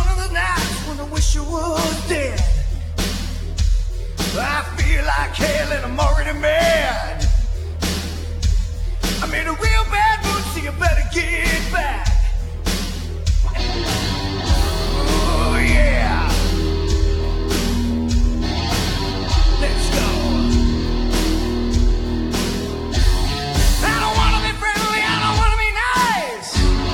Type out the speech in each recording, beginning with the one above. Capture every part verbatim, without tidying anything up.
one of the nights when I wish I was dead. I feel like hell and I'm already mad. I'm in a real bad mood, so you better get back. Oh yeah. Let's go. I don't wanna be friendly, I don't wanna be nice.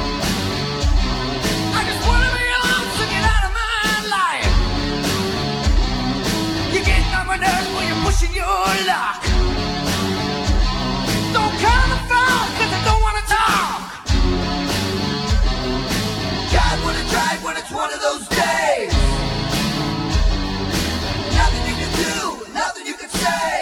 I just wanna be alone, so get out of my life. You're getting on my nerves when you're pushing your luck. Don't call the phone, cause I don't wanna talk. God, wanna drive when it's one of those days. Nothing you can do, nothing you can say.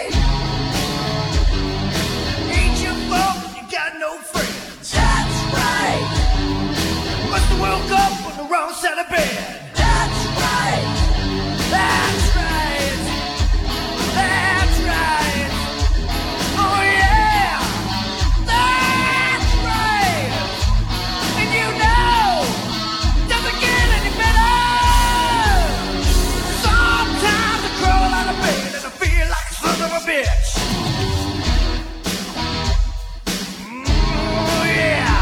Ain't your fault, you got no friends. That's right. Must have woke up on the wrong side of bed. That's right. That's right. That's right. Oh yeah. That's right. And you know, doesn't get any better. Sometimes I crawl out of bed and I feel like a son of a bitch. Oh yeah.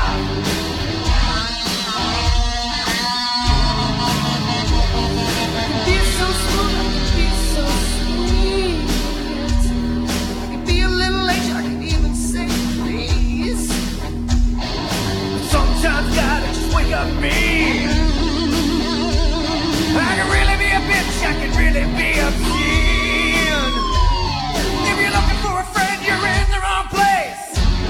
Be so smooth, be so sweet. I can be a little late, I can even say please. But sometimes God, just wake up me. I can really be a bitch, I can really be a kid. If you're looking for a friend, you're in the wrong place.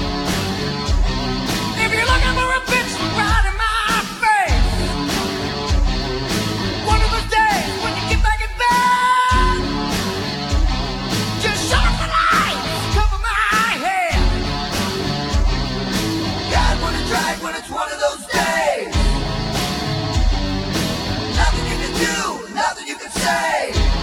If you're looking for a bitch, right in my face. One of those days when you get back in bed, just shut off the lights, cover my head. God, wanna drive when it's one of those days. Nothing you can do, nothing you can say.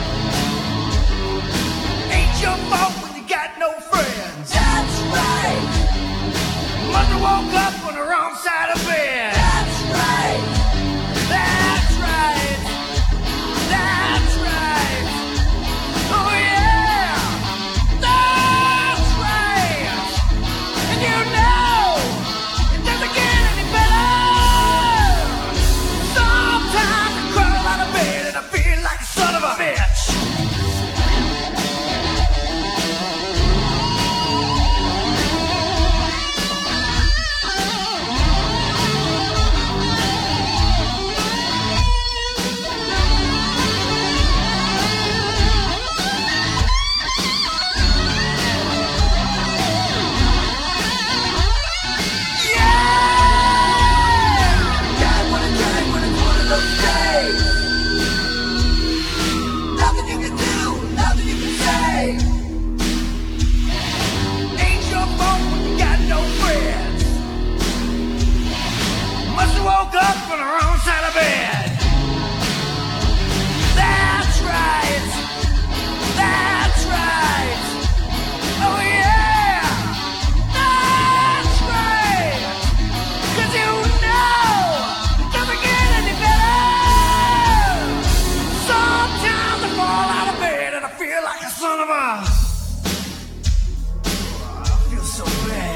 Ain't your fault when you got no friends. That's right. Mother woke up on the wrong side of bed. That's right. That's right. That's right. Oh yeah. That's right. And you know, it doesn't get any better. Sometimes I crawl out of bed and I feel like a son of a bitch. Woke up on the wrong side of bed. That's right. That's right. Oh yeah. That's right. Cause you know it doesn't get any better. Sometimes I fall out of bed and I feel like a son of a... Oh, I feel so bad.